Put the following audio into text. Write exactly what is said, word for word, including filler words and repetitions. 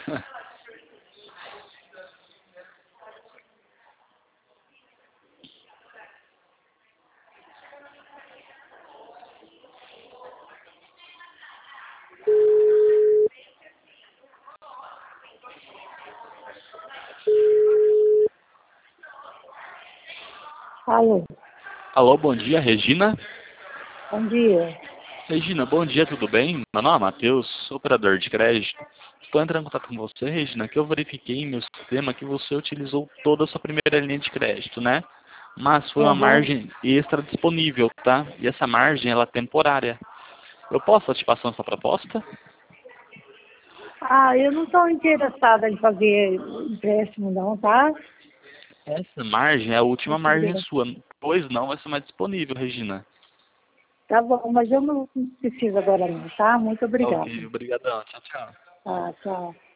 Alô, Alô, bom dia, Regina. bom dia. Regina, bom dia, tudo bem? Meu nome é Matheus, operador de crédito. Estou entrando em contato com você, Regina, que eu verifiquei em meu sistema que você utilizou toda a sua primeira linha de crédito, né? Mas foi uma Uhum. margem extra disponível, tá? E essa margem, ela é temporária. Eu posso te passar essa proposta? Ah, eu não estou interessada em fazer empréstimo não, tá? Essa margem é a última Muito margem obrigada. sua, pois não vai ser mais disponível, Regina. Tá bom, mas eu não preciso agora não, tá? Muito Tá obrigada. ok, obrigadão. Tchau, tchau. Tá, tchau.